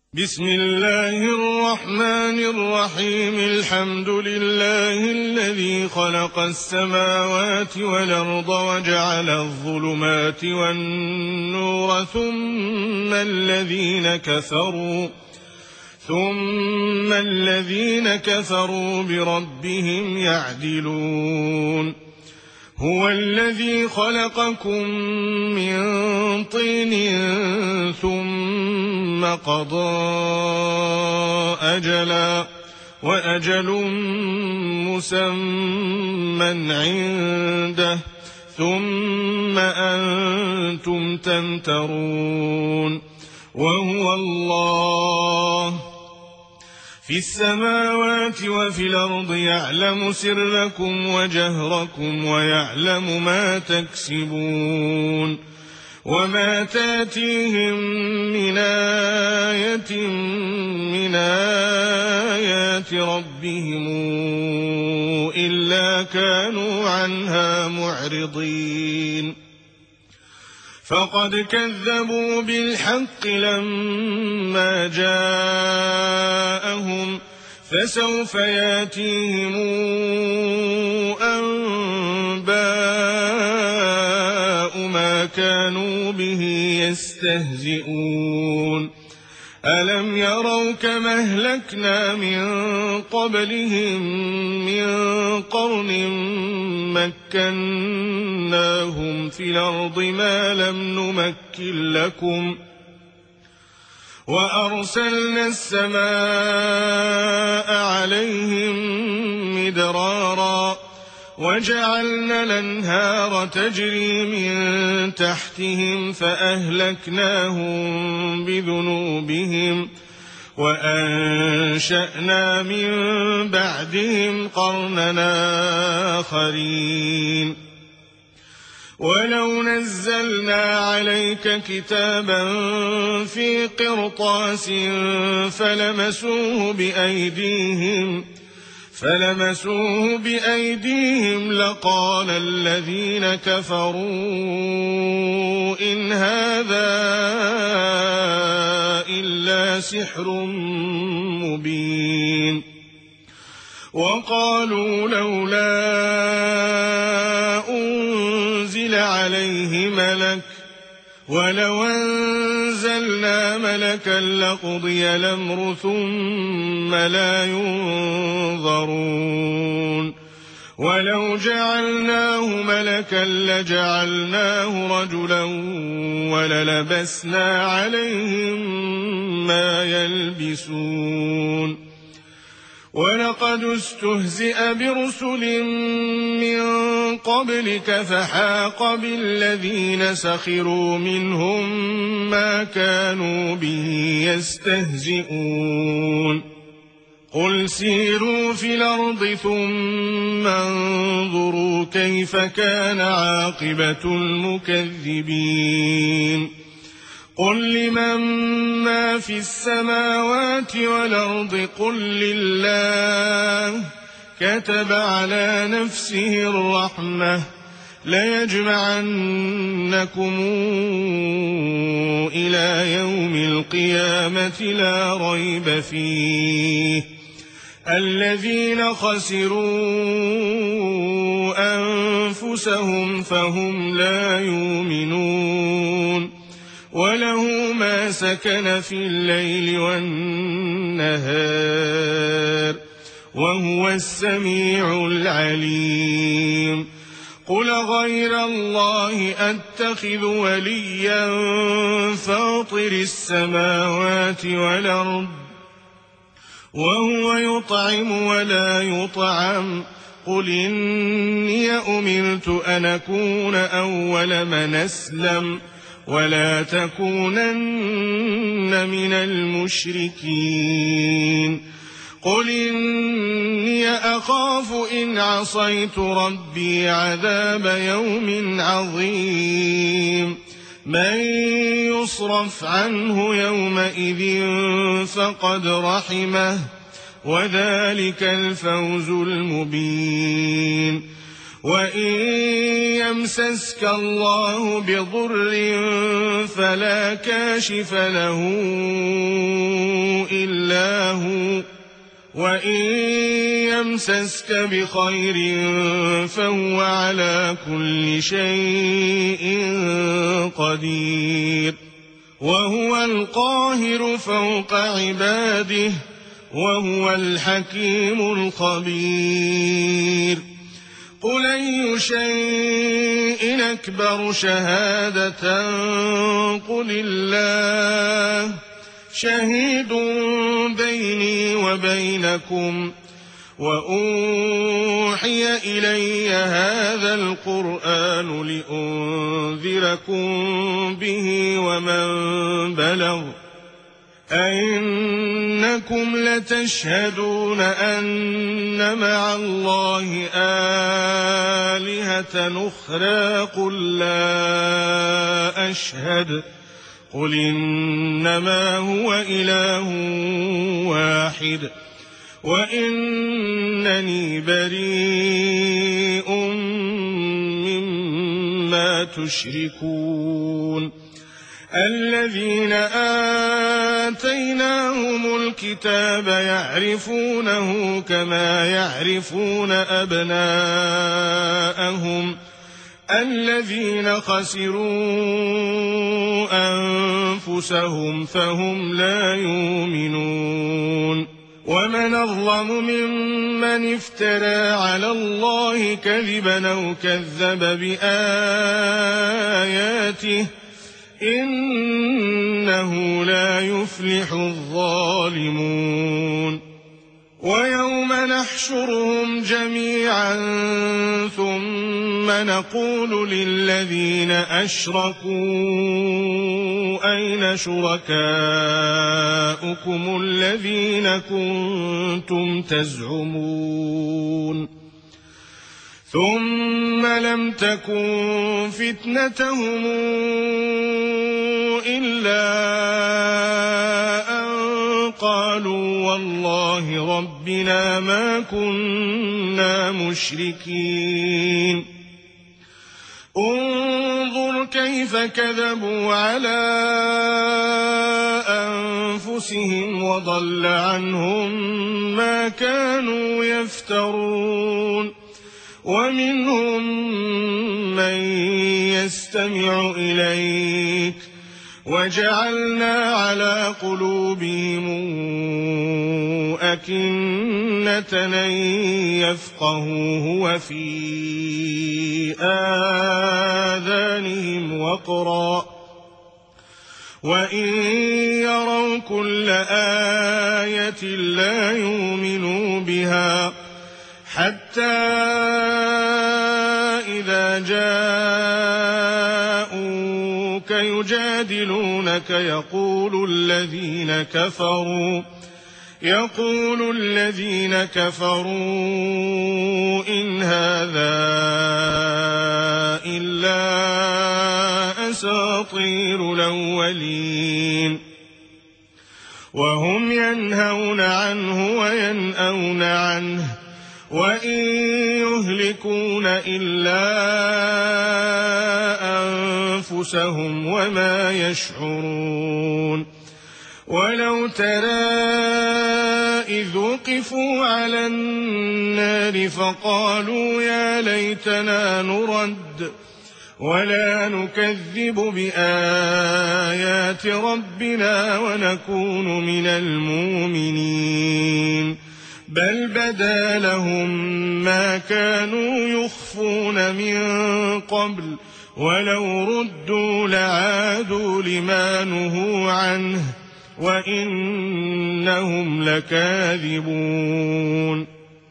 بسم الله الرحمن الرحيم. الحمد لله الذي خلق السماوات والأرض وجعل الظلمات والنور ثم الذين كفروا بربهم يعدلون. هو الذي خلقكم من طين ثم قضى أجلا وأجل مسمى عنده ثم أنتم تمترون. وهو الله في السماوات وفي الأرض يعلم سركم وجهركم ويعلم ما تكسبون. وما تاتيهم من آية من آيات ربهم إلا كانوا عنها معرضين. فقد كذبوا بالحق لما جاءهم فسوف ياتيهم أنباء ما كانوا به يستهزئون. ألم يروا كما أهلكنا من قبلهم من قرن مكناهم في الأرض ما لم نمكن لكم وأرسلنا السماء عليهم مدرارا وجعلنا الأنهار تجري من تحتهم فأهلكناهم بذنوبهم وأنشأنا من بعدهم قرننا آخرين. ولو نزلنا عليك كتابا في قرطاس فلمسوه بأيديهم لقال الذين كفروا إن هذا إلا سحر مبين. وقالوا لولا أنزل عليه ملك ولو أنزلنا ملكا لقضي الأمر ثم لا ينظرون. ولو جعلناه ملكا لجعلناه رجلا وللبسنا عليهم ما يلبسون. ولقد استهزئ برسل من قبلك فحاق بالذين سخروا منهم ما كانوا به يستهزئون. قل سيروا في الأرض ثم انظروا كيف كان عاقبة المكذبين. قل لمن ما في السماوات والأرض قل لله كتب على نفسه الرحمة ليجمعنكم إلى يوم القيامة لا ريب فيه الذين خسروا أنفسهم فهم لا يؤمنون. وله ما سكن في الليل والنهار وهو السميع العليم. قل غير الله أتخذ وليا فاطر السماوات والأرض وهو يطعم ولا يطعم. قل إني أمرت أن أكون أول من أسلم ولا تكونن من المشركين. قل إني أخاف إن عصيت ربي عذاب يوم عظيم. من يصرف عنه يومئذ فقد رحمه وذلك الفوز المبين. وإن يمسسك الله بضر فلا كاشف له إلا هو، وإن يمسسك بخير فهو على كل شيء قدير، وهو القاهر فوق عباده، وهو الحكيم الخبير. قل أي شيء أكبر شهادة قل الله شهيد بيني وبينكم، وأوحي إلي هذا القرآن لأنذركم به ومن بلغ أئنكم لتشهدون أن مع الله آلهة أخرى قل لا أشهد، قل إنما هو إله واحد وإنني بريء مما تشركون. الذين آتيناهم الكتاب يعرفونه كما يعرفون أبناءهم، الذين خسروا أنفسهم فهم لا يؤمنون. ومن أظلم ممن افترى على الله كذبا أو كذب بآياته إنه لا يفلح الظالمون. ويوم نحشرهم جميعا ثم نقول للذين أشركوا أين شركاؤكم الذين كنتم تزعمون ثم لم تكن فتنتهم إلا أن قالوا والله ربنا ما كنا مشركين. انظر كيف كذبوا على أنفسهم وضل عنهم ما كانوا يفترون. ومنهم من يستمع إليك وجعلنا على قلوبهم أكنة أن يفقهوه وفي آذانهم وقرا وإن يروا كل آية لا يؤمنوا بها حتى إذا جاءوك يجادلونك يقول الذين كفروا إن هذا إلا أساطير الأولين. وهم ينهون عنه وينأون عنه وإن يهلكون إلا أنفسهم وما يشعرون. ولو ترى إذ وقفوا على النار فقالوا يا ليتنا نرد ولا نكذب بآيات ربنا ونكون من المؤمنين بل بدا لهم ما كانوا يخفون من قبل ولو ردوا لعادوا لما نهوا عنه وإنهم لكاذبون.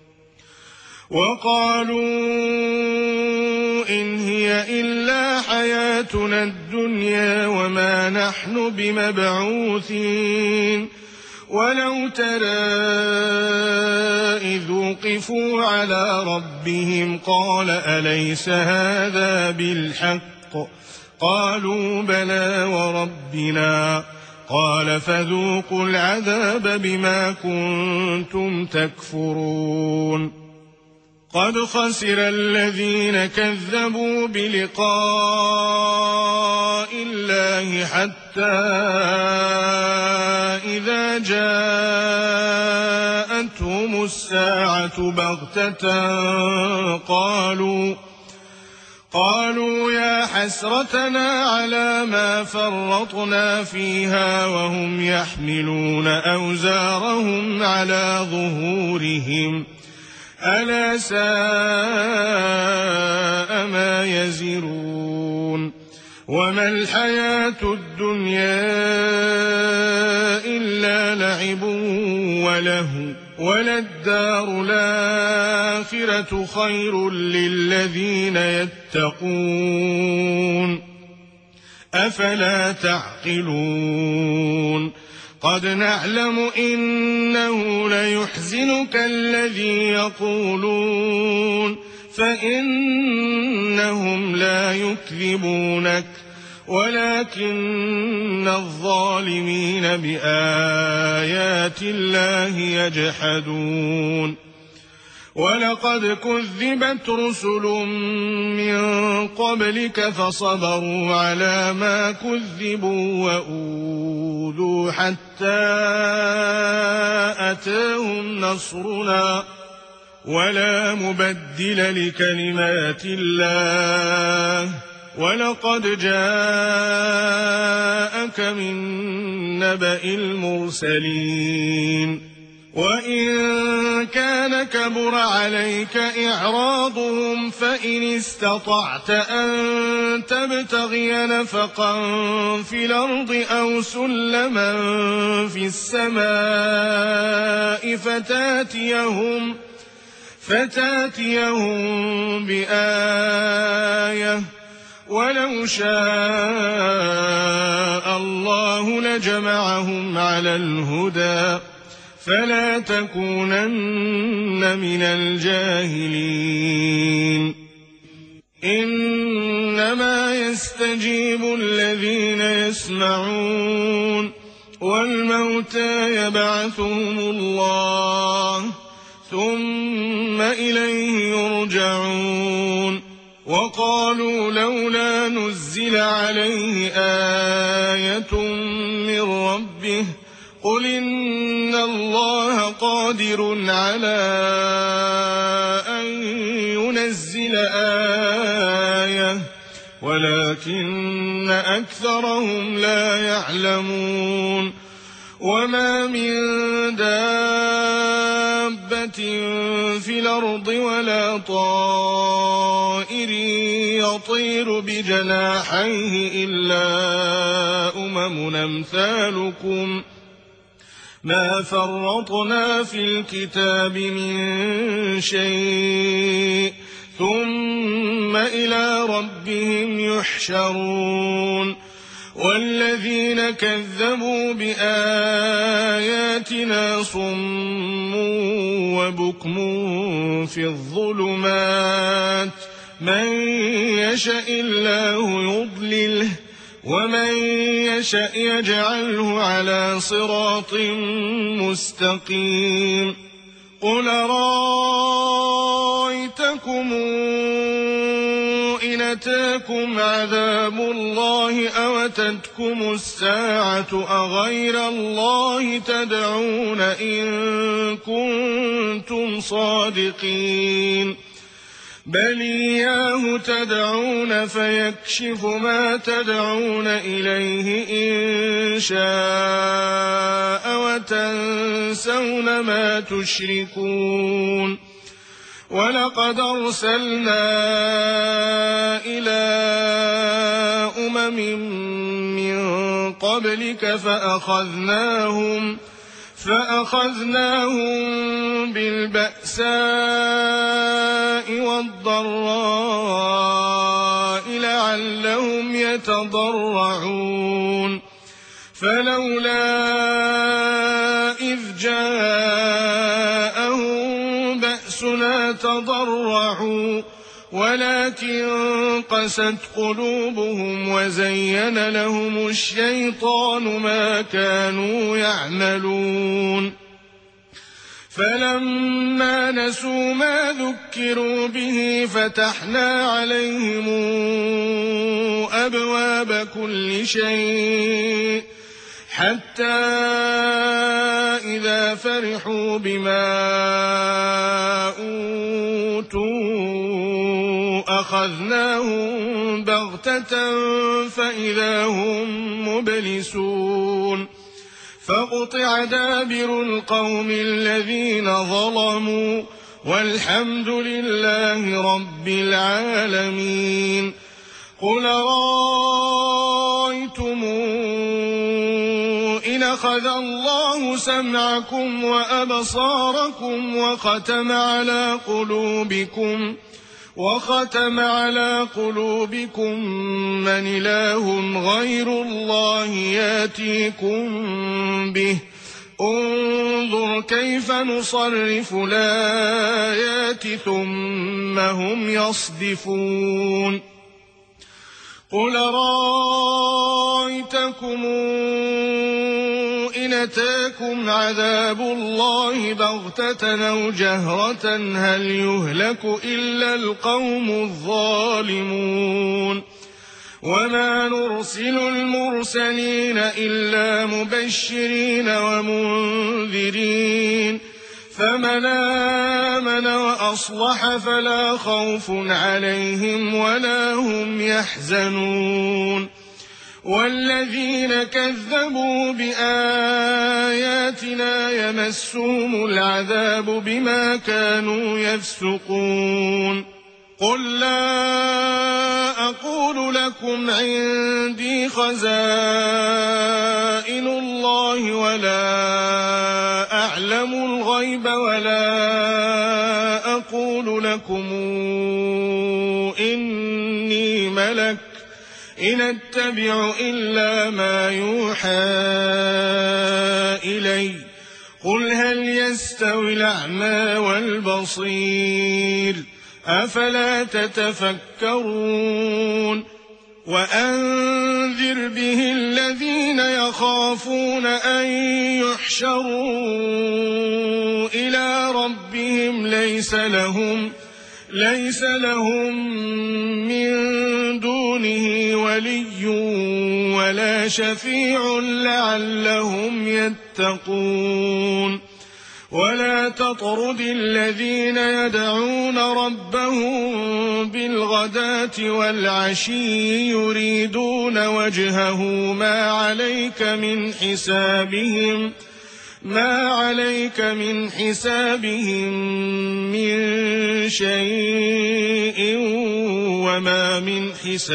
وقالوا إن هي إلا حياتنا الدنيا وما نحن بمبعوثين. ولو ترى إذ وقفوا على ربهم قال أليس هذا بالحق قالوا بلى وربنا قال فذوقوا العذاب بما كنتم تكفرون. قد خسر الذين كذبوا بلقاء الله حتى إذا جاءتهم الساعة بغتة قالوا يا حسرتنا على ما فرطنا فيها وهم يحملون أوزارهم على ظهورهم ألا ساء ما يزرون وما الحياة الدنيا إلا لعب ولهو وللدار الآخرة خير للذين يتقون أفلا تعقلون قد نعلم إنه ليحزنك الذي يقولون فإنهم لا يكذبونك ولكن الظالمين بآيات الله يجحدون ولقد كذبت رسل من قبلك فصبروا على ما كذبوا وأوذوا حتى أتاهم نصرنا ولا مبدل لكلمات الله ولقد جاءك من نبأ المرسلين وإن كان كبر عليك إعراضهم فإن استطعت أن تبتغي نفقا في الأرض أو سلما في السماء فتاتيهم بآية ولو شاء الله لجمعهم على الهدى فلا تكونن من الجاهلين إنما يستجيب الذين يسمعون والموتى يبعثهم الله ثم إليه يرجعون وقالوا لولا نزل عليه آية من ربه قل إن الله قادر على أن ينزل آية ولكن أكثرهم لا يعلمون وما من دابة في الأرض ولا طائر يطير بجناحيه إلا أمم أمثالكم ما فرطنا في الكتاب من شيء ثم إلى ربهم يحشرون والذين كذبوا بآياتنا صم وبكم في الظلمات من يشاء الله يضلله ومن يشاء يجعله على صراط مستقيم قل رأيتكم إن أتاكم عذاب الله أو أتتكم الساعة أغير الله تدعون إن كنتم صادقين بل إياه تدعون فيكشف ما تدعون إليه إن شاء وتنسون ما تشركون ولقد أرسلنا إلى أمم من قبلك فأخذناهم بالبأساء والضراء لعلهم يتضرعون فلولا إذ جاءهم بأسنا تضرعوا ولكن قست قلوبهم وزين لهم الشيطان ما كانوا يعملون فلما نسوا ما ذكروا به فتحنا عليهم أبواب كل شيء حتى إذا فرحوا بما أوتوا أخذناهم بغتة فإذا هم مبلسون فقطع دابر القوم الذين ظلموا والحمد لله رب العالمين. قل رأيتم إن أخذ الله سمعكم وأبصاركم وختم على قلوبكم من إله غير الله ياتيكم به انظر كيف نصرف الآيات ثم هم يصدفون. قل رأيتكم إن أتاكم عذاب الله بغتة أو جهرة هل يهلك إلا القوم الظالمون. وما نرسل المرسلين إلا مبشرين ومنذرين فمن آمن وأصلح فلا خوف عليهم ولا هم يحزنون. والذين كذبوا بآياتنا يمسهم العذاب بما كانوا يفسقون. قل لا أقول لكم عندي خزائن الله ولا أعلم الغيب ولا أقول لكم إني ملك إن أتبع إلا ما يوحى إلي. قل هل يستوي الأعمى والبصير أفلا تتفكرون. وأنذر به الذين يخافون أن يحشروا إلى ربهم ليس لهم من دونه ولي ولا شفيع لعلهم يتقون. ولا تطرد الذين يدعون ربهم بالغداة والعشي يريدون وجهه ما عليك من حسابهم من شيء وما من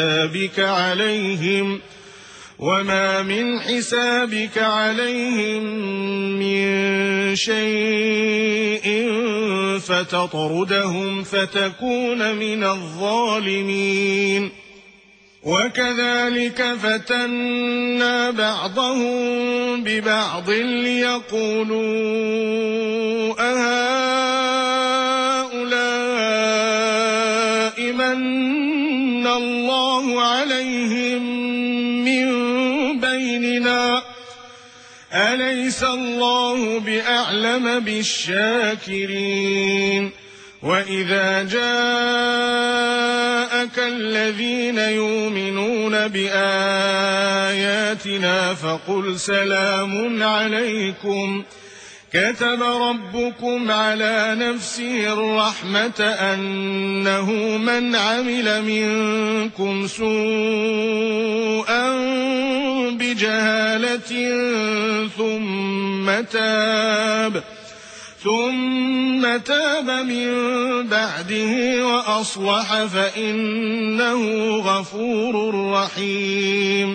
حسابك عليهم من شيء فتطردهم فتكون من الظالمين. وكذلك فتنا بعضهم ببعض ليقولوا أهؤلاء من الله عليهم من بيننا أليس الله بأعلم بالشاكرين. وإذا جاءك الذين يؤمنون بآياتنا فقل سلام عليكم كتب ربكم على نفسه الرحمة أنه من عمل منكم سوءا بجهالة ثم تاب من بعده وأصلح فإنه غفور رحيم.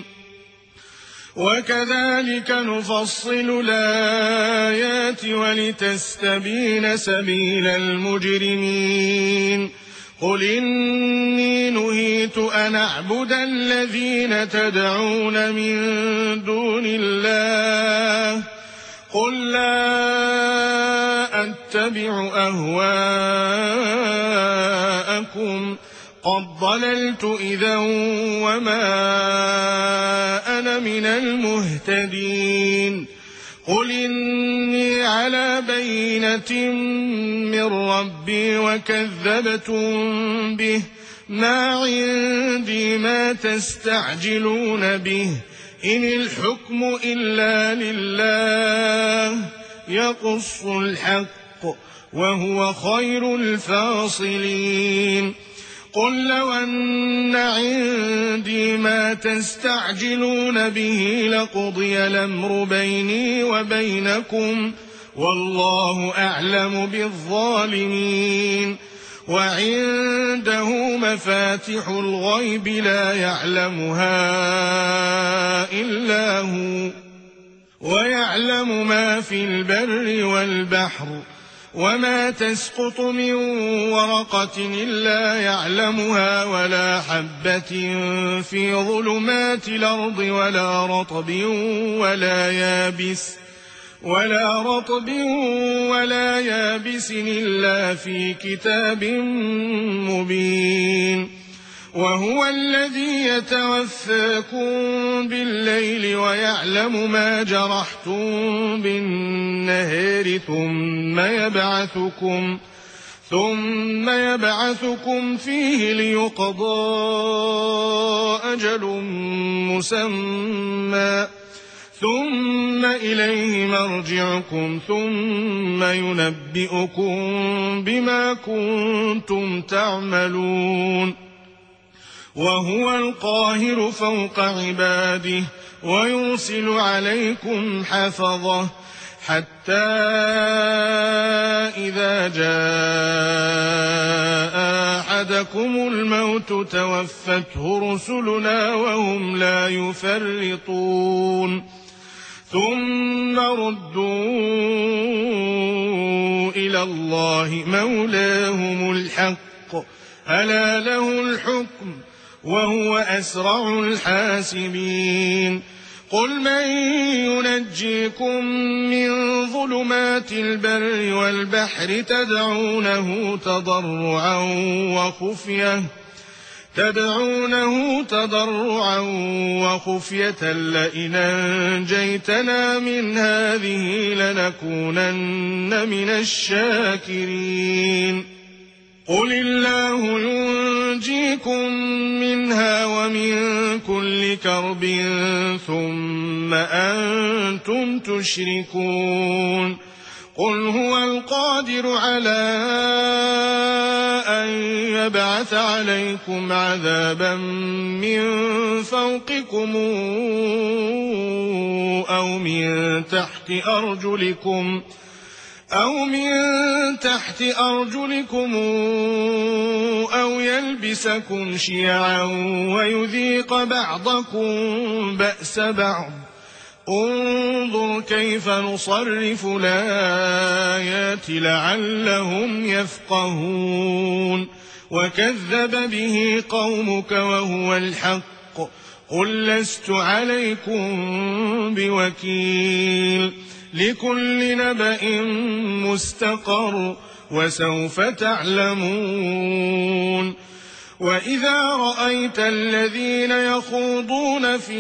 وكذلك نفصل الآيات ولتستبين سبيل المجرمين. قل إني نهيت أن أعبد الذين تدعون من دون الله قل لا أتبع أهواءكم قد ضللت إذا وما أنا من المهتدين. قل إني على على بينة من ربي وكذبتم به ما عندي ما تستعجلون به إن الحكم إلا لله يقص الحق وهو خير الفاصلين قل لو أن عندي ما تستعجلون به لقضي الأمر بيني وبينكم والله أعلم بالظالمين وعنده مفاتح الغيب لا يعلمها إلا هو ويعلم ما في البر والبحر وما تسقط من ورقة إلا يعلمها ولا حبة في ظلمات الأرض ولا رطب ولا يابس إلا في كتاب مبين وهو الذي يتوفاكم بالليل ويعلم ما جرحتم بالنهار ثم يبعثكم فيه ليقضى أجل مسمى ثم إليه مرجعكم ثم ينبئكم بما كنتم تعملون وهو القاهر فوق عباده ويرسل عليكم حفظه حتى إذا جاء أحدكم الموت توفته رسلنا وهم لا يفرطون ثم ردوا إلى الله مولاهم الحق ألا له الحكم وهو أسرع الحاسبين قل من ينجيكم من ظلمات البر والبحر تدعونه تضرعا وخفية لئن أنجيتنا من هذه لنكونن من الشاكرين قل الله ينجيكم منها ومن كل كرب ثم أنتم تشركون قل هو القادر على أن يبعث عليكم عذابا من فوقكم أو من تحت أرجلكم أو يلبسكم شيعا ويذيق بعضكم بأس بعض انظر كيف نصرف الآيات لعلهم يفقهون وكذب به قومك وهو الحق قل لست عليكم بوكيل لكل نبأ مستقر وسوف تعلمون وإذا رأيت الذين يخوضون في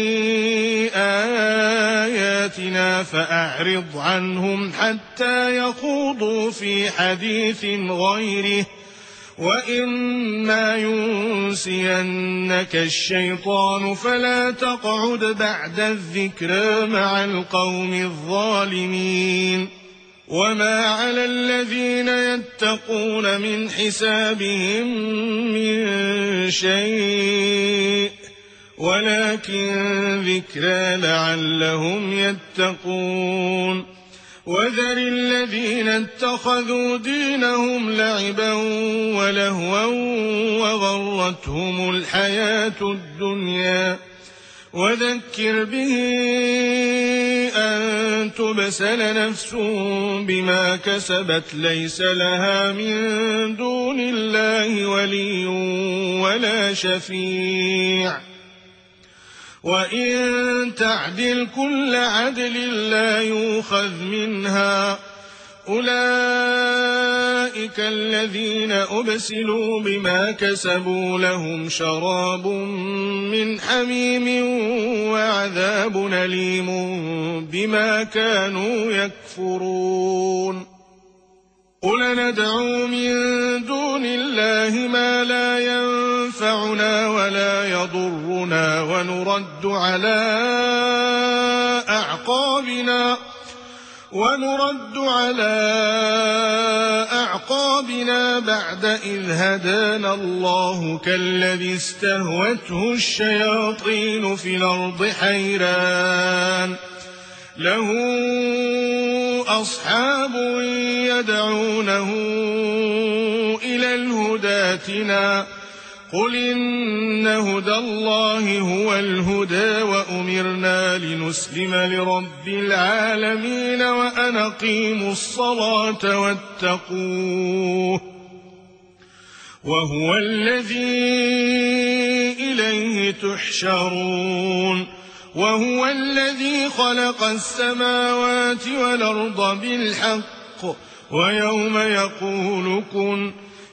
آياتنا فأعرض عنهم حتى يخوضوا في حديث غيره وإما ينسينك الشيطان فلا تقعد بعد الذكرى مع القوم الظالمين وما على الذين يتقون من حسابهم من شيء ولكن ذكرى لعلهم يتقون وذر الذين اتخذوا دينهم لعبا ولهوا وغرتهم الحياة الدنيا وذكر به أن تبسل نفس بما كسبت ليس لها من دون الله ولي ولا شفيع وإن تعدل كل عدل لا يؤخذ منها أولئك الذين أبسلوا بما كسبوا لهم شراب من حميم وعذاب أليم بما كانوا يكفرون قل ندعو من دون الله ما لا ينفعنا ولا يضرنا ونرد على أعقابنا بعد إذ هدانا الله كالذي استهوته الشياطين في الأرض حيران له أصحاب يدعونه إلى الهدى ائتنا قل إن هدى الله هو الهدى وأمرنا لنسلم لرب العالمين وأن أقيموا الصلاة واتقوه وهو الذي إليه تحشرون وهو الذي خلق السماوات والأرض بالحق ويوم يقول كن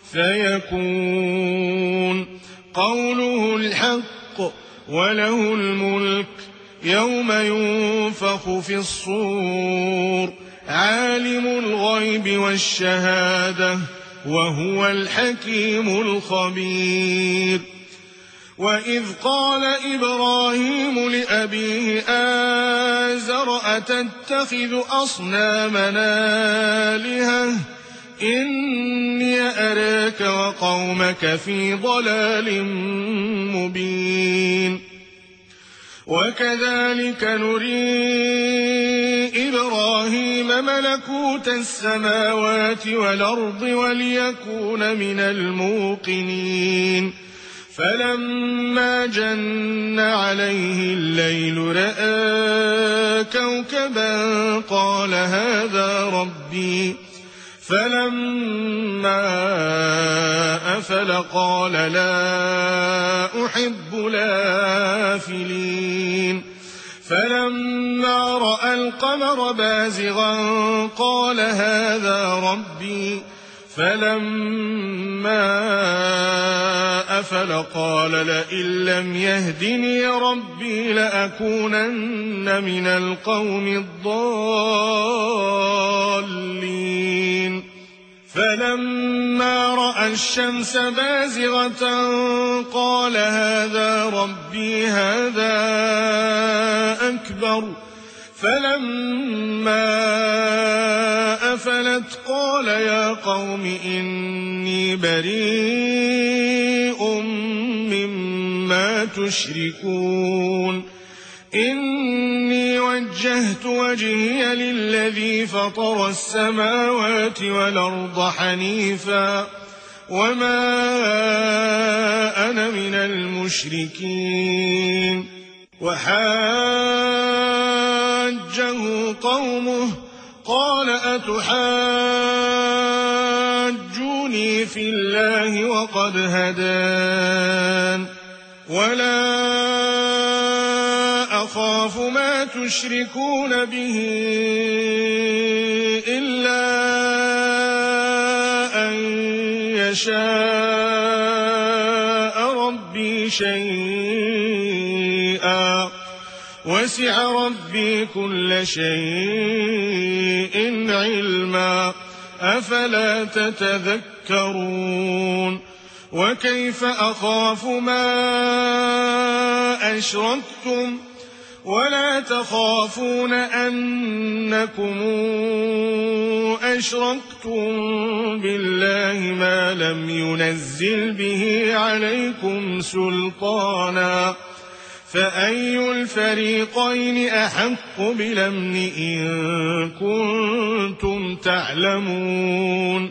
فيكون قوله الحق وله الملك يوم ينفخ في الصور عالم الغيب والشهادة وهو الحكيم الخبير وإذ قال إبراهيم لأبيه آزر أتتخذ أصنامنا آلهة إني أراك وقومك في ضلال مبين وكذلك نري إبراهيم ملكوت السماوات والأرض وليكون من الموقنين فلما جن عليه الليل رأى كوكبا قال هذا ربي فلما أفل قال لا أحب الآفلين فلما رأى القمر بازغا قال هذا ربي فلما أفل قال لئن لم يهدني ربي لأكونن من القوم الضالين فلما رأى الشمس بازغة قال هذا ربي هذا أكبر فلما أفلت قال يا قوم إني بريء مما تشركون إني وجهت وجهي للذي فطر السماوات والأرض حنيفا وما أنا من المشركين وحاجه قومه قال أتحاجوني في الله وقد هدان ولا أخاف ما تشركون به إلا أن يشاء ربي شيئا وسع ربي كل شيء علما أفلا تتذكرون وكيف أخاف ما أشركتم ولا تخافون أنكم أشركتم بالله ما لم ينزل به عليكم سلطانا فأي الفريقين أحق بالأمن إن كنتم تعلمون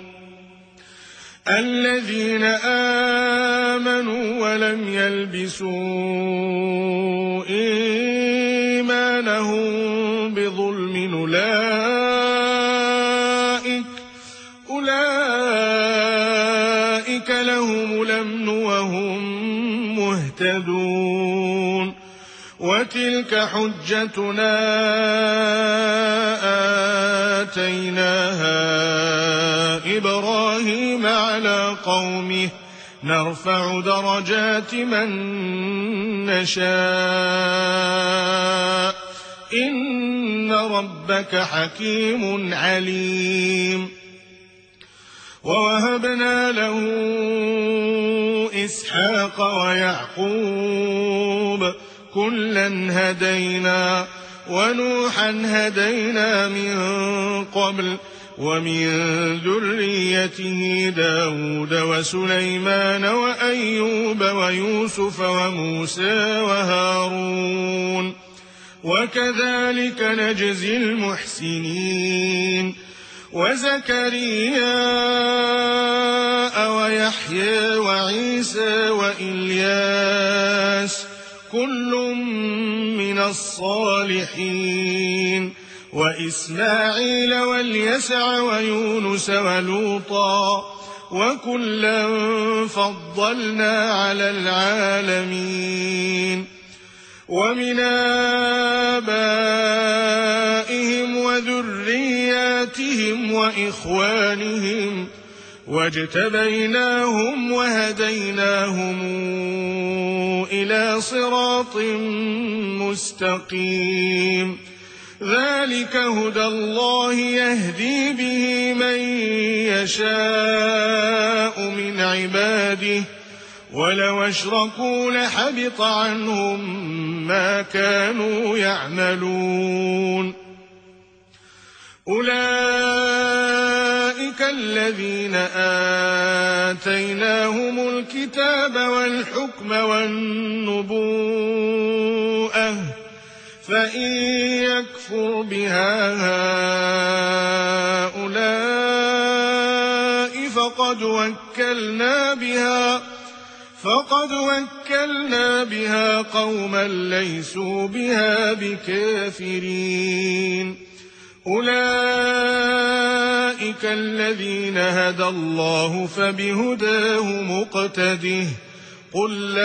الذين آمنوا ولم يلبسوا إيمانهم بظلم أولئك لهم الأمن وهم مهتدون وتلك حجتنا آتيناها على قومه نرفع درجات من نشاء إن ربك حكيم عليم. ووهبنا له إسحاق ويعقوب كلا هدينا ونوحا هدينا من قبل ومن ذريته داود وسليمان وأيوب ويوسف وموسى وهارون وكذلك نجزي المحسنين. وزكريا ويحيى وعيسى وإلياس كل من الصالحين وإسماعيل واليسع ويونس ولوطا وكلا فضلنا على العالمين. ومن آبائهم وذرياتهم وإخوانهم واجتبيناهم وهديناهم إلى صراط مستقيم. ذلك هدى الله يهدي به من يشاء من عباده ولو أشركوا لحبط عنهم ما كانوا يعملون. أولئك الذين آتيناهم الكتاب والحكم والنبوءة فإن يكفر بها هؤلاء فقد وكلنا بها قوما ليسوا بها بكافرين. أولئك الذين هدى الله فبهداه مقتده. قل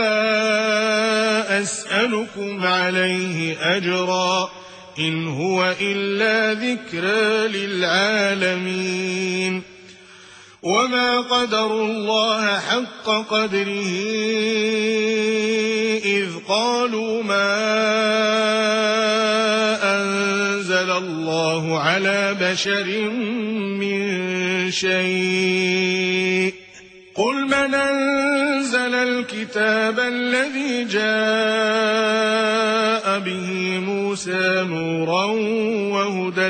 لا أسألكم عليه أجرا إن هو إلا ذكرى للعالمين. وما قدروا الله حق قدره إذ قالوا ما أنزل الله على بشر من شيء. قل من أنزل الكتاب الذي جاء به موسى نورا وهدى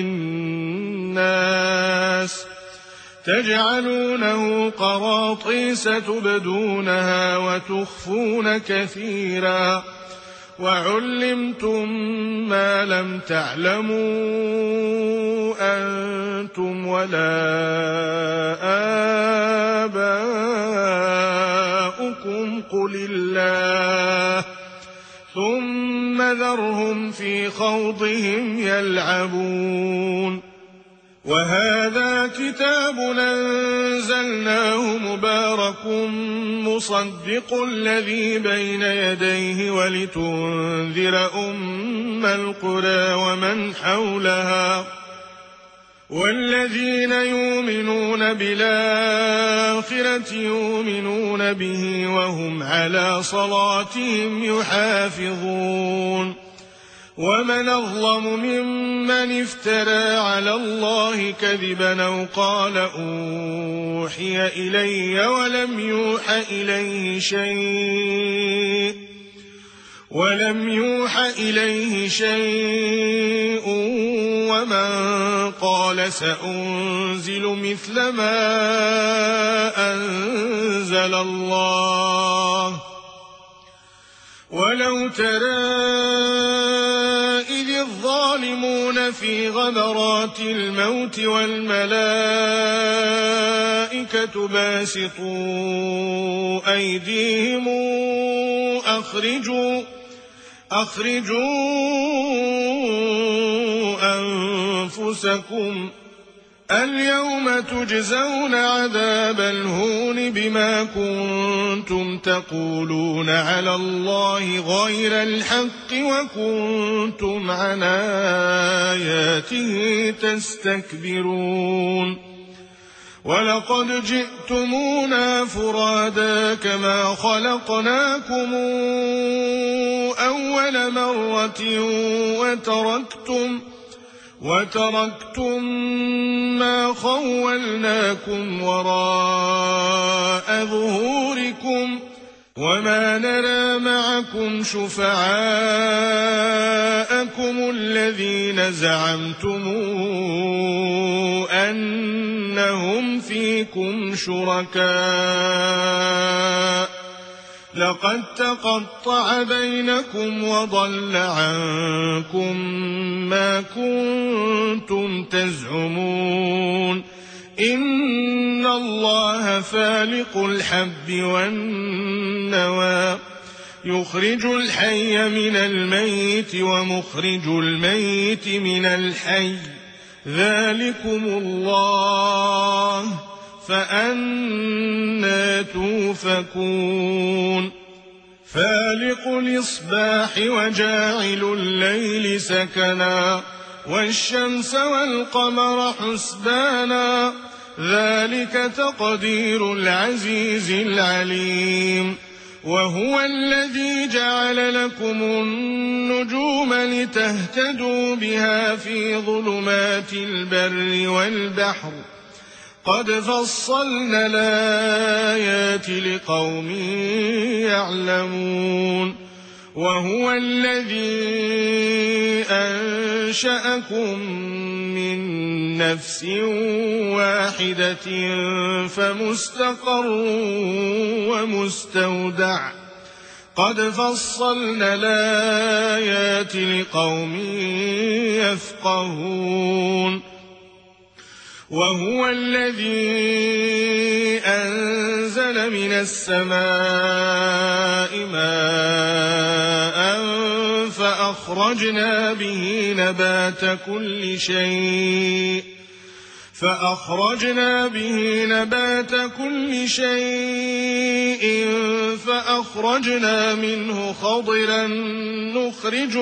للناس تجعلونه قراطيس تبدونها وتخفون كثيرا وعلمتم ما لم تعلموا أنتم ولا آباؤكم قل الله ثم ذرهم في خوضهم يلعبون. وهذا كتاب أنزلناه مبارك مصدق الذي بين يديه ولتنذر أم القرى ومن حولها والذين يؤمنون بالآخرة يؤمنون به وهم على صلاتهم يحافظون. ومن أظلم ممن افترى على الله كذبا أو قال أوحي إلي ولم يوح إليه شيء ومن قال سأنزل مثل ما أنزل الله. ولو ترى إذ الظالمون في غمرات الموت والملائكة باسطوا أيديهم أخرجوا أنفسكم اليوم تجزون عذاب الهون بما كنتم تقولون على الله غير الحق وكنتم عن آياته تستكبرون. ولقد جئتمونا فرادا كما خلقناكم أول مرة وتركتم ما خولناكم وراء ظهوركم وما نرى معكم شفعاءكم الذين زعمتم أنهم فيكم شركاء لقد تقطع بينكم وضل عنكم ما كنتم تزعمون إن الله فالق الحب والنوى يخرج الحي من الميت ومخرج الميت من الحي ذلكم الله فأنى توفكون فالق الإصباح وجاعل الليل سكنا والشمس والقمر حسبانا ذلك تقدير العزيز العليم وهو الذي جعل لكم النجوم لتهتدوا بها في ظلمات البر والبحر قد فصلنا الآيات لقوم يعلمون وهو الذي أنشأكم من نفس واحدة فمستقر ومستودع قد فصلنا الآيات لقوم يفقهون وهو الذي أنزل من السماء ماء فأخرجنا به نبات كل شيء فأخرجنا منه خضرا نخرج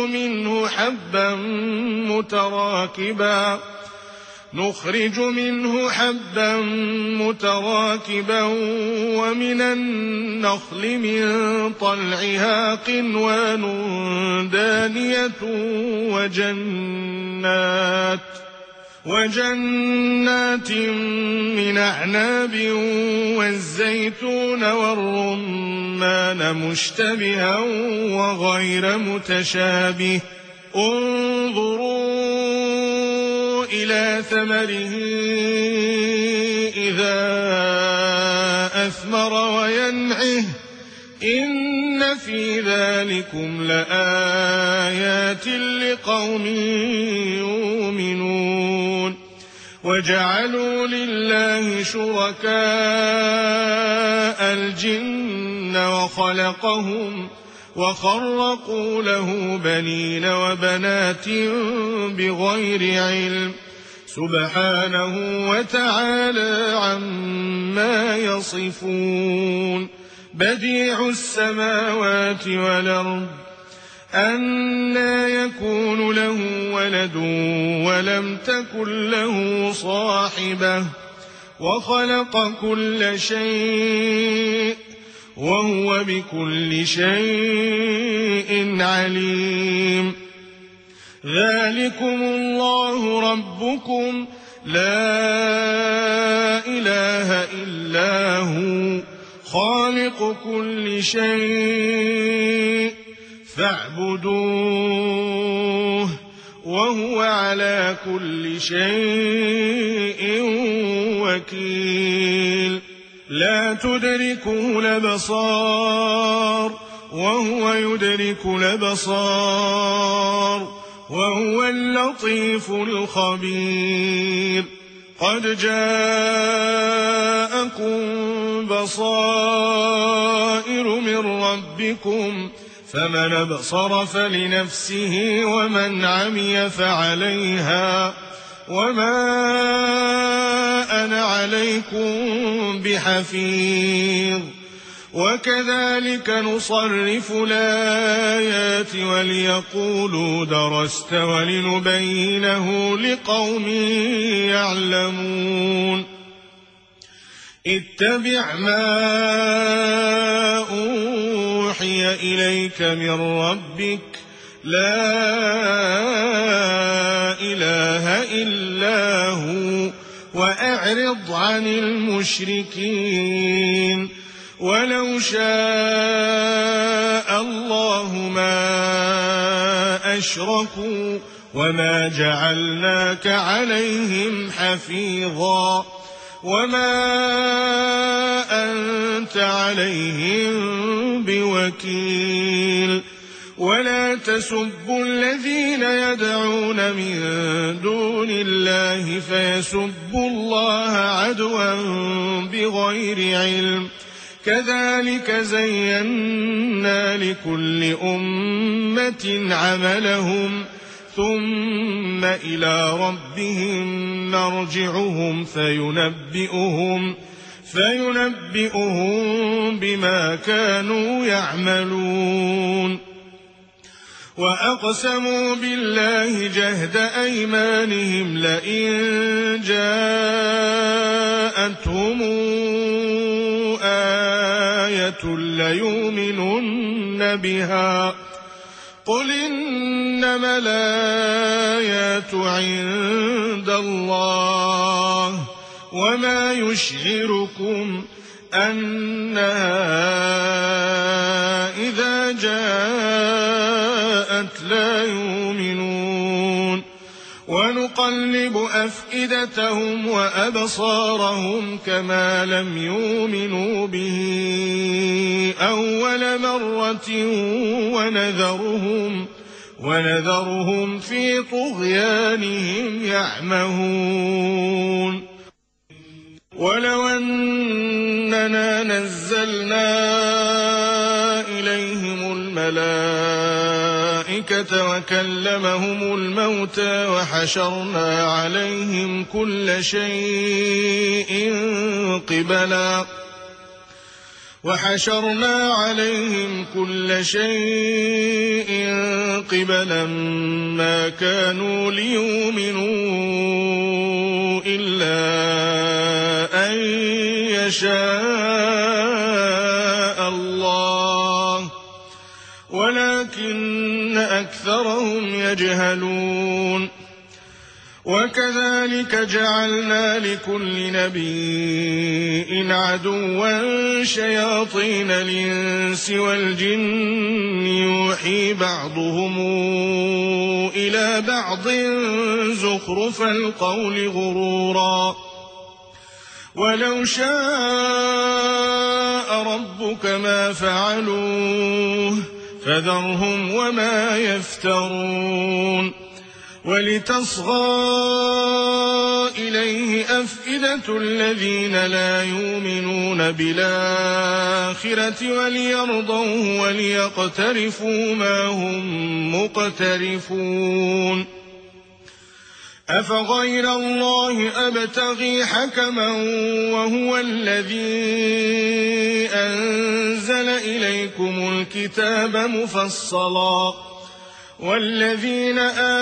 منه حبا متراكبا ومن النخل من طلعها قنوان دانية وجنات من أعناب والزيتون والرمان مشتبها وغير متشابه انظروا إلى ثمره إذا أثمر وينعه إن في ذلكم لآيات لقوم يؤمنون وجعلوا لله شركاء الجن وخلقهم وخرقوا له بنين وبنات بغير علم سبحانه وتعالى عما يصفون بديع السماوات والأرض أنى يكون له ولد ولم تكن له صاحبة وخلق كل شيء وهو بكل شيء عليم ذلكم الله ربكم لا إله إلا هو خالق كل شيء فاعبدوه وهو على كل شيء وكيل لا تدركه الأبصار وهو يدرك الأبصار وهو اللطيف الخبير قد جاءكم بصائر من ربكم فمن أبصر فلنفسه ومن عمي فعليها وما أنا عليكم بحفيظ وكذلك نصرف الآيات وليقولوا درست ولنبينه لقوم يعلمون اتبع ما أوحي إليك من ربك لا إله إلا هو وأعرض عن المشركين ولو شاء الله ما أشركوا وما جعلناك عليهم حفيظا وما أنت عليهم بوكيل ولا تسبوا الذين يدعون من دون الله فيسبوا الله عدوا بغير علم كذلك زينا لكل أمة عملهم ثم إلى ربهم مرجعهم فينبئهم بما كانوا يعملون وأقسموا بالله جهد أيمانهم لئن جاءتهم آية ليؤمنن بها قل إنما الآيات عند الله وما يشعركم أنها إذا جاءت لا يؤمنون ونقلب أفئدتهم وأبصارهم كما لم يؤمنوا به أول مرة ونذرهم في طغيانهم يعمهون ولو أننا نزلنا إليهم الملائكة وكلمهم الموتى وحشرنا عليهم كل شيء قبلا ما كانوا ليؤمنوا إلا أن يشاء الله ولكن أكثرهم يجهلون وكذلك جعلنا لكل نبي عدوا شياطين الإنس والجن يوحي بعضهم إلى بعض زخرف القول غرورا ولو شاء ربك ما فعلوه فذرهم وما يفترون ولتصغى إليه أفئدة الذين لا يؤمنون بالآخرة وليرضوه وليقترفوا ما هم مقترفون أفغير الله أبتغي حكما وهو الذي أنزل إليكم الكتاب مفصلا والذين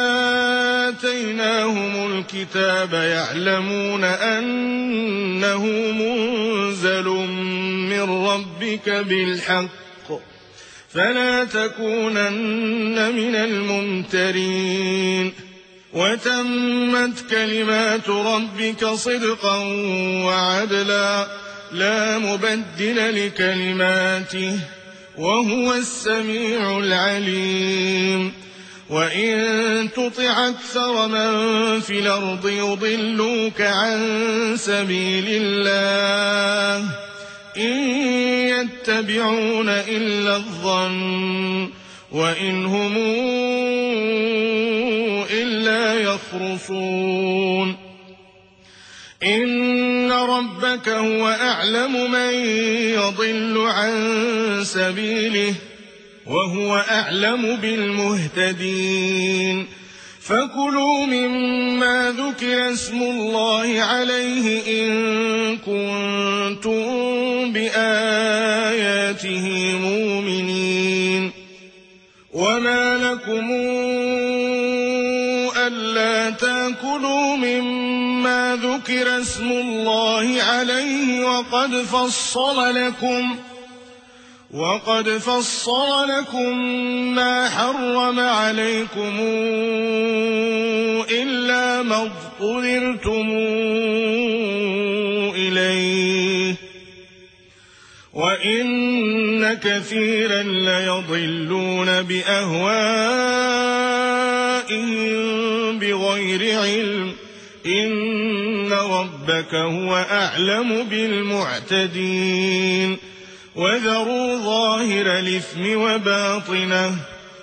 آتيناهم الكتاب يعلمون أنه منزل من ربك بالحق فلا تكونن من الممترين وتمت كلمات ربك صدقا وعدلا لا مبدل لكلماته وهو السميع العليم وإن تطع أكثر من في الأرض يضلوك عن سبيل الله إن يتبعون إلا الظن وإن هم إلا يخرصون إن ربك هو أعلم من يضل عن سبيله وهو أعلم بالمهتدين فكلوا مما ذكر اسم الله عليه إن كنتم بآياته مؤمنين وما لكم ألا تأكلوا مما ما ذكر اسم الله عليه وقد فصل لكم ما حرم عليكم إلا ما اضطررتم إليه وإن كثيرا ليضلون بأهوائهم بغير علم إن ربك هو أعلم بالمعتدين وذروا ظاهر الإثم وباطنه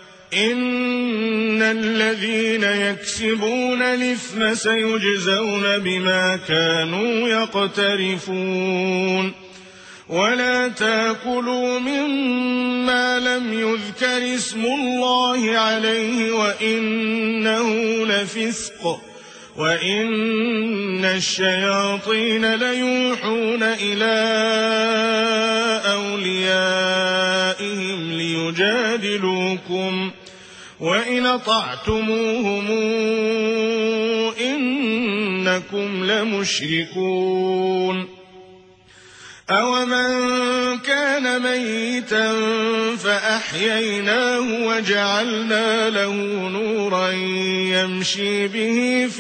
إن الذين يكسبون الإثم سيجزون بما كانوا يقترفون ولا تاكلوا مما لم يذكر اسم الله عليه وإنه لفسق وإن الشياطين ليوحون إلى أوليائهم ليجادلوكم وإن أطعتموهم إنكم لمشركون أومن كان ميتا فأحييناه وجعلنا له نورا يمشي به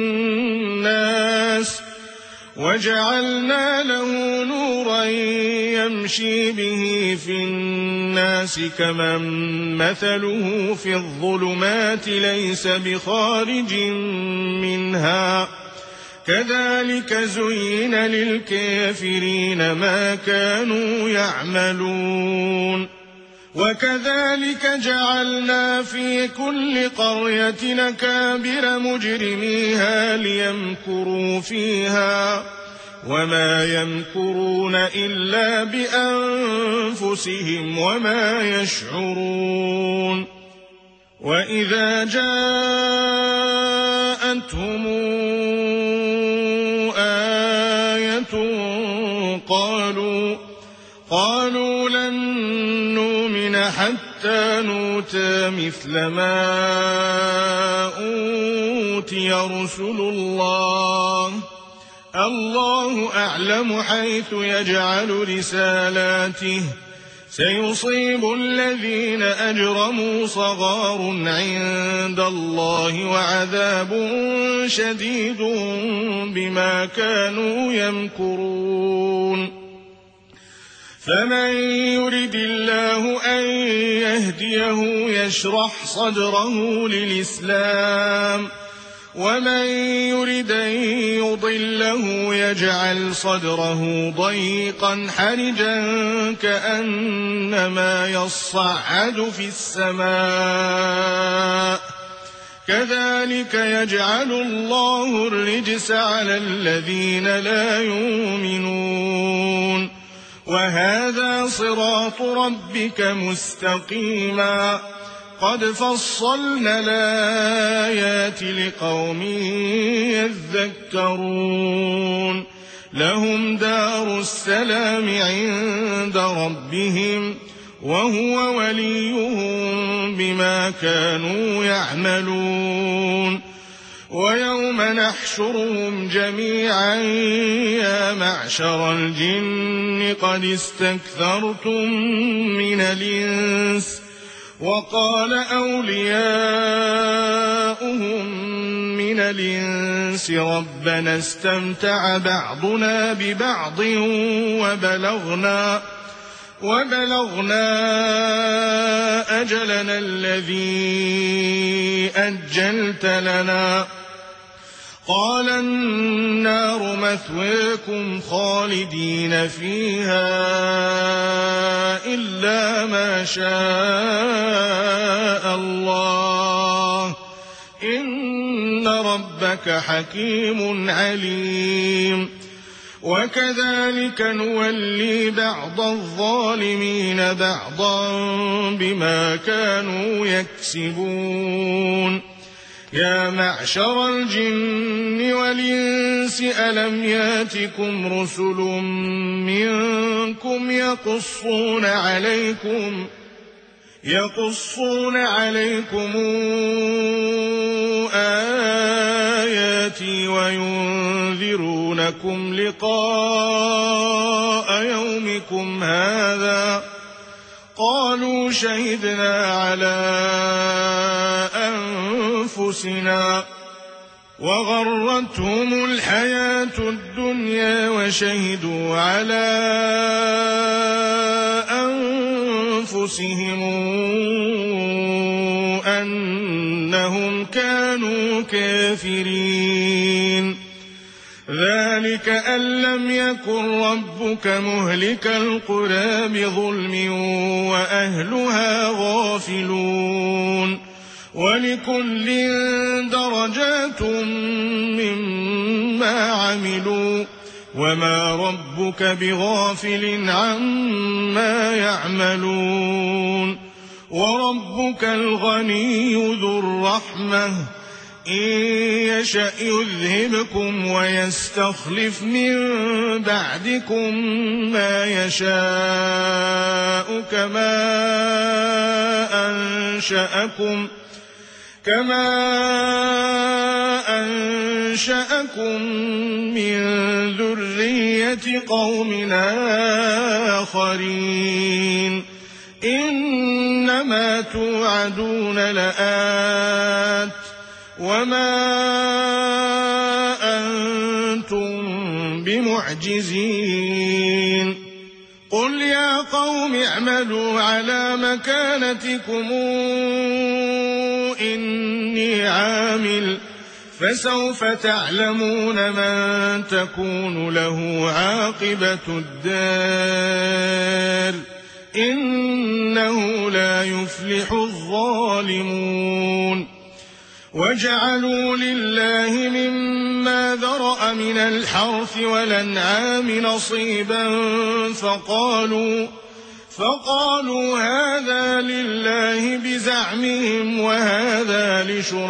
في الناس كمن مثله في الظلمات ليس بخارج منها كذلك زين للكافرين ما كانوا يعملون وكذلك جعلنا في كل قرية أكابر مجرميها ليمكروا فيها وما يمكرون إلا بأنفسهم وما يشعرون وإذا جاءتهم قالوا لن نؤمن حتى نؤتى مثل ما أوتي رسل الله أعلم حيث يجعل رسالاته سيصيب الذين أجرموا صغار عند الله وعذاب شديد بما كانوا يمكرون فمن يرد الله أن يهديه يشرح صدره للإسلام ومن يرد أن يضله يجعل صدره ضيقا حرجا كأنما يصعد في السماء كذلك يجعل الله الرجس على الذين لا يؤمنون وهذا صراط ربك مستقيما قد فصلنا الآيات لقوم يذكرون لهم دار السلام عند ربهم وهو وليهم بما كانوا يعملون ويوم نحشرهم جميعا يا معشر الجن قد استكثرتم من الإنس وقال أولياؤهم من الإنس ربنا استمتع بعضنا ببعض وبلغنا أجلنا الذي أجلت لنا قال النار مثواكم خالدين فيها إلا ما شاء الله إن ربك حكيم عليم وكذلك نولي بعض الظالمين بعضا بما كانوا يكسبون يا معشر الجن والإنس ألم ياتكم رسل منكم يقصون عليكم آياتي وينذرونكم ينذرونكم لقاء يومكم هذا قالوا شهدنا على أنفسنا وغرتهم الحياة الدنيا وشهدوا على أنفسهم أنهم كانوا كافرين ذلك أن لم يكن ربك مهلك القرى بظلم وأهلها غافلون ولكل درجات مما عملوا وما ربك بغافل عما يعملون وربك الغني ذو الرحمة إن يشأ يذهبكم ويستخلف من بعدكم ما يشاء كما أنشأكم من ذرية قوم آخرين إنما توعدون لآت وما أنتم بمعجزين قل يا قوم اعملوا على مكانتكم إني عامل فسوف تعلمون من تكون له عاقبة الدار إنه لا يفلح الظالمون وجعلوا لله مما ذرأ من الحرث والأنعام نصيبا فقالوا هذا لله بزعمهم وهذا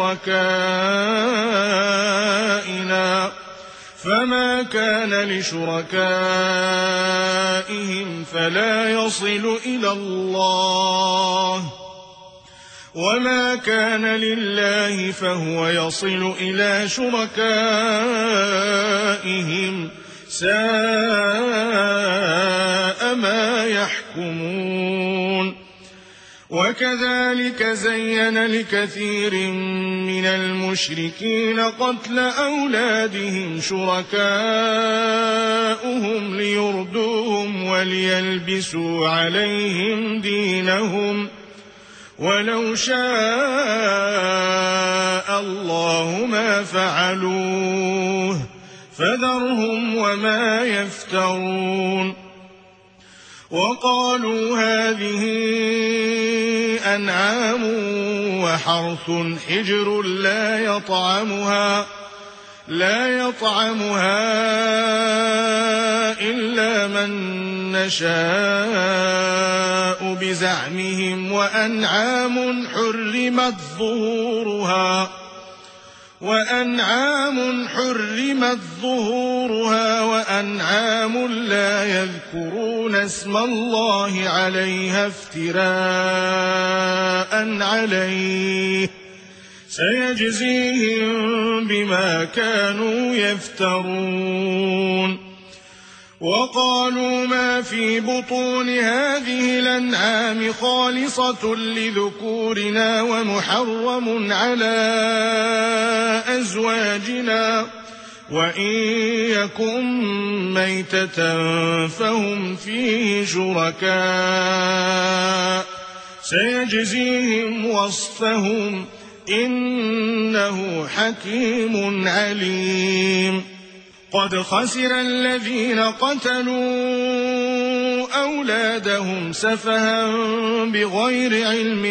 لشركائنا فما كان لشركائهم فلا يصل إلى الله وما كان لله فهو يصل إلى شركائهم ساء ما يحكمون وكذلك زين لكثير من المشركين قتل أولادهم شركاؤهم ليردوهم وليلبسوا عليهم دينهم ولو شاء الله ما فعلوه فذرهم وما يفترون وقالوا هذه أنعام وحرث حجر لا يطعمها إلا من نشاء بزعمهم وأنعام حرمت ظهورها وأنعام لا يذكرون اسم الله عليها افتراء عليه سيجزيهم بما كانوا يفترون وقالوا ما في بطون هذه الأنعام خالصة لذكورنا ومحرم على أزواجنا وإن يكن ميتة فهم فيه شركاء سيجزيهم وصفهم إنه حكيم عليم قد خسر الذين قتلوا أولادهم سفها بغير علم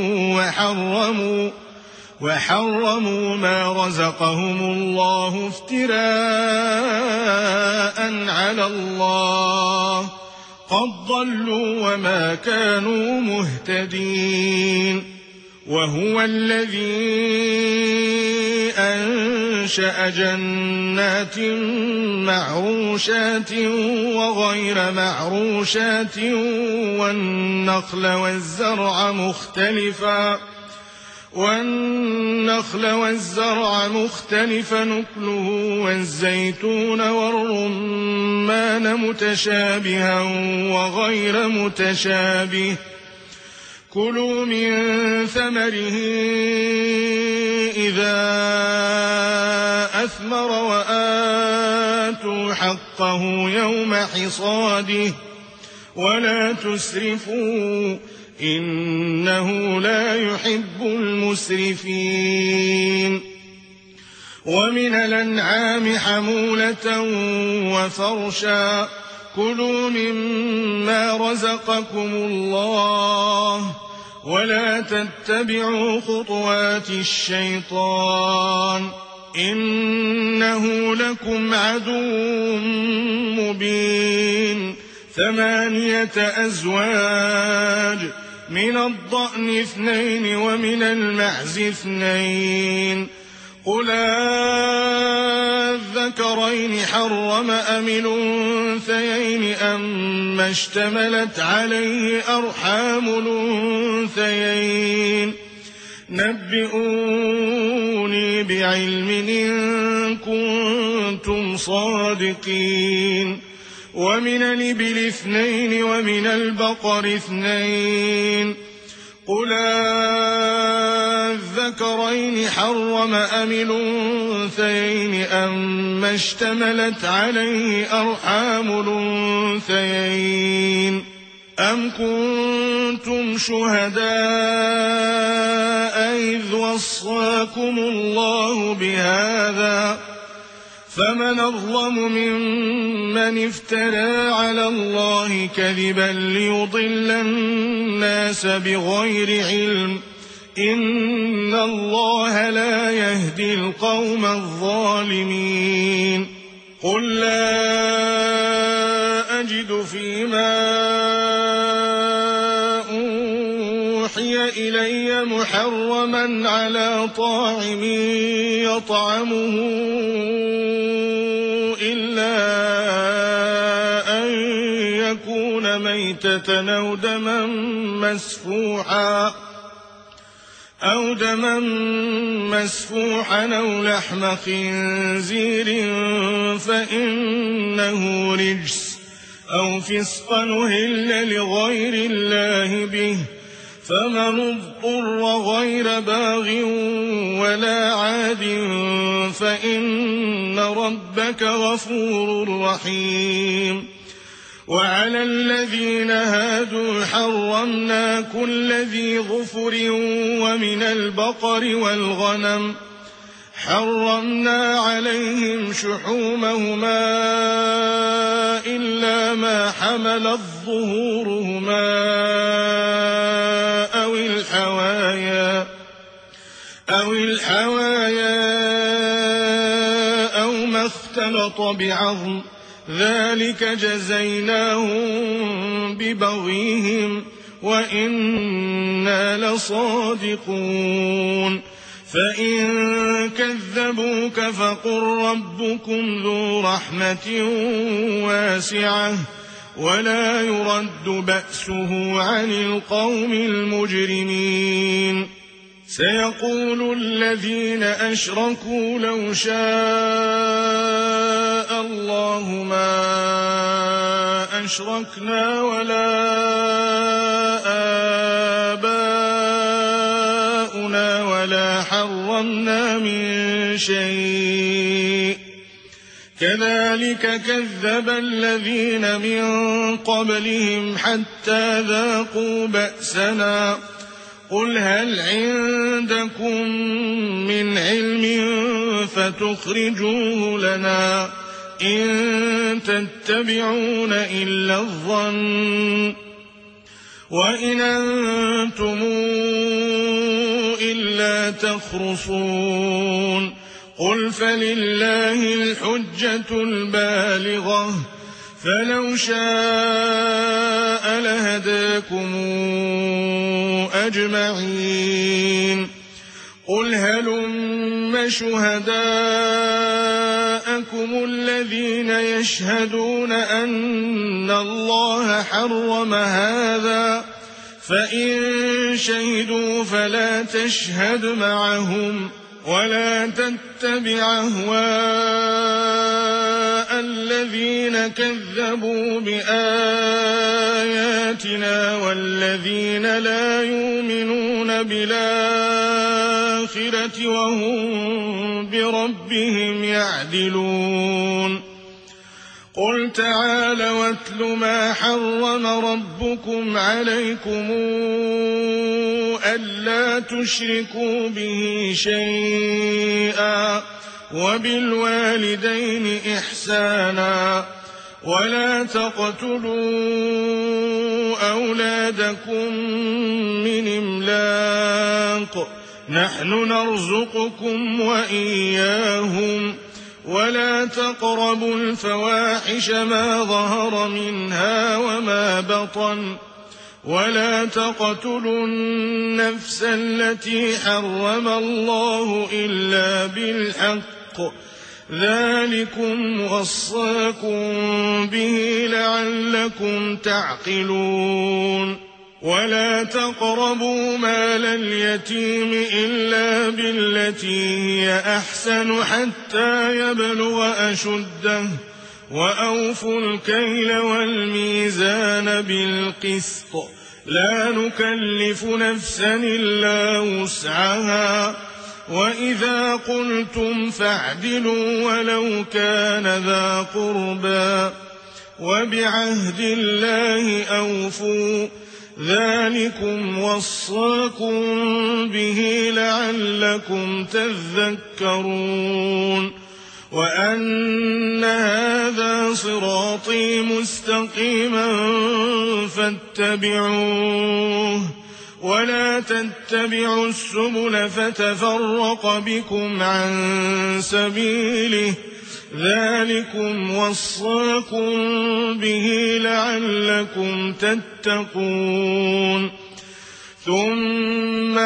وحرموا ما رزقهم الله افتراء على الله قد ضلوا وما كانوا مهتدين وهو الذي أنشأ جنات معروشات وغير معروشات والنخل والزرع والنخل والزرع مختلفا نكله والزيتون والرمان متشابها وغير متشابه كلوا من ثمره إذا أثمر وآتوا حقه يوم حصاده ولا تسرفوا إنه لا يحب المسرفين ومن الأنعام حمولة وفرشا كلوا مما رزقكم الله ولا تتبعوا خطوات الشيطان إنه لكم عدو مبين 8 أزواج من الضأن 2 ومن المعز 2 قل الذكرين حرم أم الأنثيين أما اشتملت عليه أرحام الأنثيين نبئوني بعلم إن كنتم صادقين ومن الإبل 2 ومن البقر 2 قل الذكرين حرم أم الأنثيين أما اشتملت عليه أرحام الأنثيين أم كنتم شهداء إذ وصاكم الله بهذا فمن أظلم ممن افترى على الله كذبا ليضل الناس بغير علم إن الله لا يهدي القوم الظالمين قل لا أجد فيما أوحي إلي محرما على طاعم يطعمه إلا أن يكون ميتة أو دما مسفوحا أو لحم خنزير فإنه رجس أو فسقا أهل لغير الله به فمن اضطر غير باغ ولا عاد فإن ربك غفور رحيم وعلى الذين هادوا حرمنا كل ذي ظفر ومن البقر والغنم حرمنا عليهم شحومهما إلا ما حملت ظهورهما أو الحوايا أو ما اختلط بعظم ذلك جزيناهم ببغيهم وإنا لصادقون فإن كذبوك فقل ربكم ذو رحمة واسعة ولا يرد بأسه عن القوم المجرمين سيقول الذين أشركوا لو شاء الله ما أشركنا ولا آباؤنا ولا حرمنا من شيء كذلك كذب الذين من قبلهم حتى ذاقوا بأسنا قل هل عندكم من علم فتخرجوه لنا إن تتبعون إلا الظن وإن أنتم إلا تخرصون قل فلله الحجة البالغة فلو شاء لهداكم أجمعين قل هلم شهداءكم الذين يشهدون أن الله حرم هذا فإن شهدوا فلا تشهد معهم ولا تتبع أهواء الذين كذبوا بآياتنا والذين لا يؤمنون بالآخرة وهم بربهم يعدلون قل تعالوا واتل ما حرم ربكم عليكم ألا تشركوا به شيئا وبالوالدين إحسانا ولا تقتلوا أولادكم من إملاق نحن نرزقكم وإياهم ولا تقربوا الفواحش ما ظهر منها وما بطن ولا تقتلوا النفس التي حرم الله إلا بالحق ذلكم وصاكم به لعلكم تعقلون ولا تقربوا مال اليتيم إلا بالتي هي أحسن حتى يبلغ أشده وأوفوا الكيل والميزان بالقسط لا نكلف نفسا إلا وسعها وإذا قلتم فاعدلوا ولو كان ذا قربى وبعهد الله أوفوا ذلكم وصاكم به لعلكم تذكرون وأن هذا صراطي مستقيما فاتبعوه ولا تتبعوا السبل فتفرق بكم عن سبيله ذلكم وصاكم به لعلكم تتقون ثم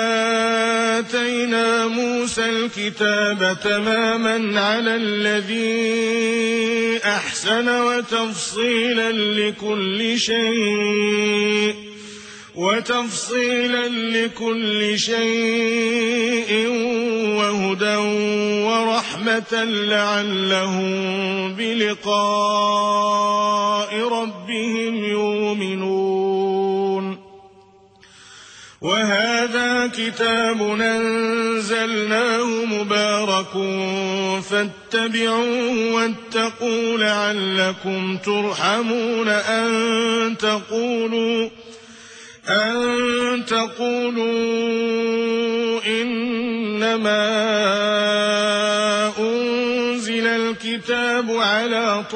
آتينا موسى الكتاب تماما على الذي أحسن وتفصيلا لكل شيء وهدى ورحمة لعلهم بلقاء ربهم يؤمنون وهذا كتاب أنزلناه مبارك فاتبعوه واتقوا لعلكم ترحمون أن تقولوا إنما أنزل الكتاب على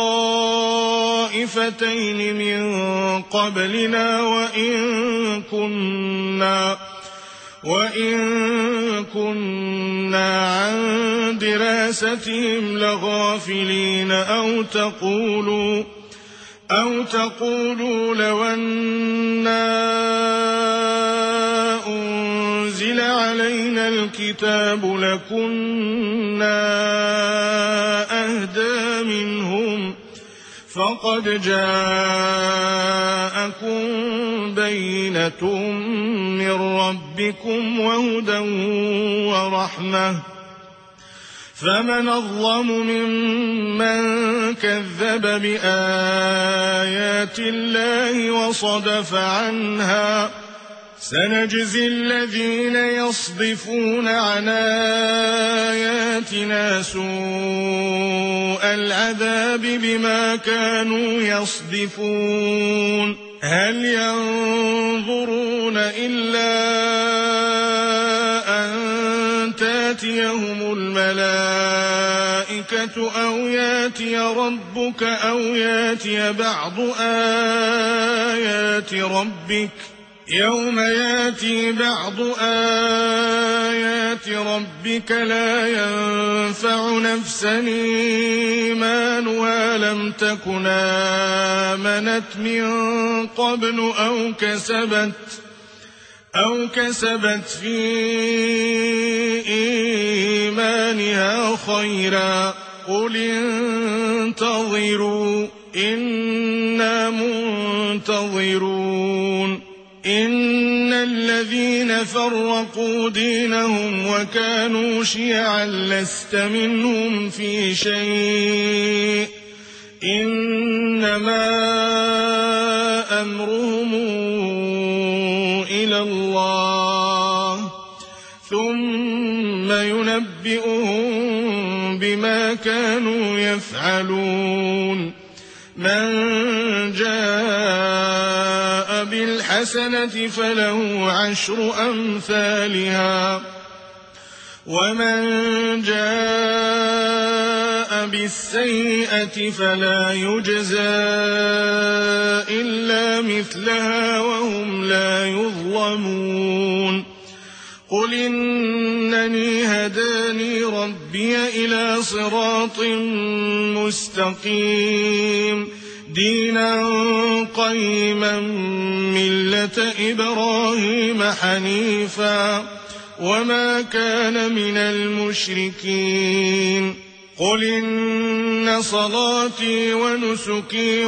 طائفتين من قبلنا وإن كنا عن دراستهم لغافلين أو تقولوا لو أنا أنزل علينا الكتاب لكنا أهدى منهم فقد جاءكم بينة من ربكم وهدى ورحمة فمن أظلم ممن كذب بآيات الله وصدف عنها سنجزي الذين يصدفون عن آياتنا سوء العذاب بما كانوا يصدفون هل ينظرون إلا أن تاتيهم الملائكة أو ياتي ربك أو ياتي بعض آيات ربك يوم ياتي بعض آيات ربك لا ينفع نفسا إيمانها لم تكن آمنت من قبل أو كسبت في إيمانها خيرا قل انتظروا إنا منتظرون إن الذين فرقوا دينهم وكانوا شيعا لست منهم في شيء إنما أمرهم إلى الله ثم ينبئهم بما كانوا يفعلون من جاء بالحسنة فله 10 أمثالها ومن جاء بالسيئة فلا يجزى إلا مثلها وهم لا يظلمون قل إنني هداني ربي إلى صراط مستقيم دينا قيما ملة إبراهيم حنيفا وما كان من المشركين قل إن صلاتي ونسكي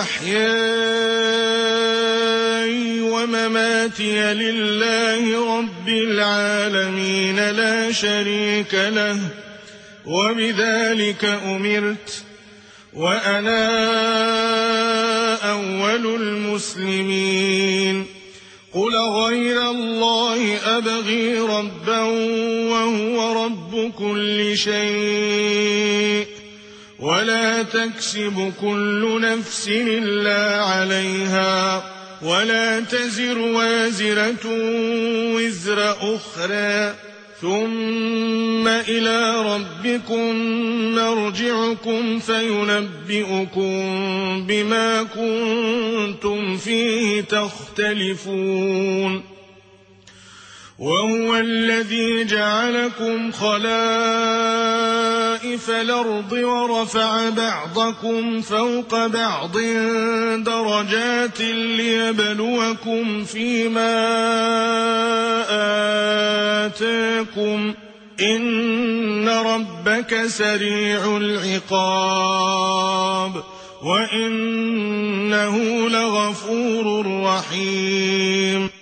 ومحياي ومماتي لله رب العالمين لا شريك له وبذلك أمرت وأنا أول المسلمين قل غير الله أبغي ربا وهو رب كل شيء ولا تكسب كل نفس إلا عليها ولا تزر وازرة وزر أخرى ثم إلى ربكم مرجعكم فينبئكم بما كنتم فيه تختلفون وهو الذي جعلكم خلائف الأرض ورفع بعضكم فوق بعض درجات ليبلوكم فيما آتاكم إن ربك سريع العقاب وإنه لغفور رحيم